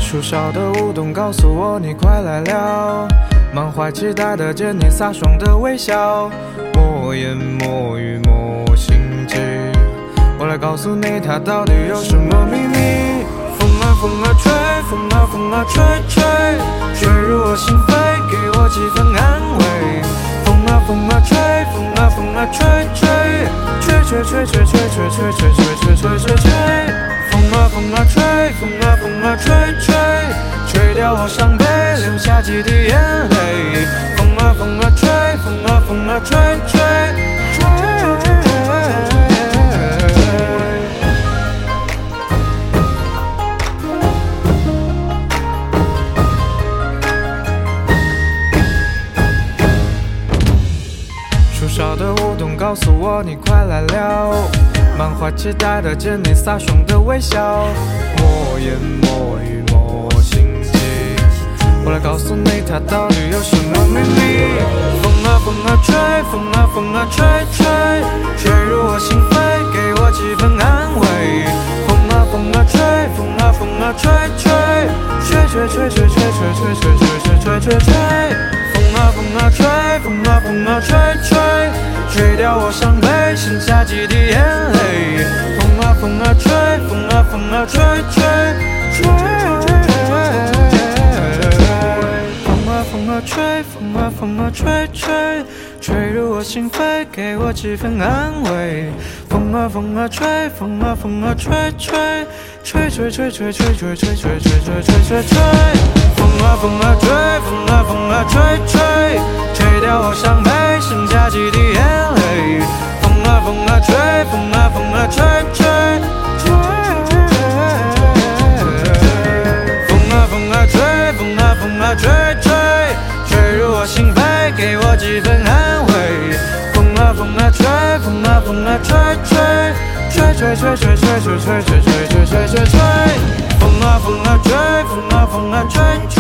树梢的舞动告诉我你快来了，满怀期待的见你飒爽的微笑，莫言莫语莫心悸，我来告诉你它到底有什么秘密。风啊风啊吹，风啊风啊吹吹，吹入我心扉，给我几分安慰。风啊风啊吹，风啊风啊吹吹，吹吹吹吹吹吹吹吹吹吹吹吹。风啊风啊吹，风啊风啊吹吹，吹掉我伤悲，留下几滴眼泪。风啊风啊吹，风啊风啊吹吹吹。树梢的舞动告诉我你快来了，满怀期待的见你飒爽的微笑，莫言莫语莫心悸，我来告诉你它到底有什么秘密。风啊风啊吹，风啊风啊吹吹，吹入我心扉，给我几分安慰。风啊风啊吹，风啊风啊吹吹，吹吹吹吹吹吹吹吹吹吹吹吹。风啊风啊吹，风啊风啊吹吹，吹掉我伤悲，剩下几滴眼泪。风啊风啊吹，风啊风啊吹吹吹。风啊风啊吹，风啊风啊吹吹，吹入我心扉，给我几分安慰。风啊风啊吹，风啊风啊吹吹，吹吹吹吹吹吹吹吹吹吹吹吹。风啊风啊吹，风啊风啊吹吹，吹掉我伤悲，剩下几滴眼泪。风啊风啊吹，风啊风啊吹吹吹。风啊风啊吹，风啊风啊吹吹，吹入我心扉，给我几分安慰。风啊风啊吹，风啊风啊吹吹，吹吹吹吹吹吹吹吹吹吹吹吹。风啊风啊吹，风啊风啊吹吹。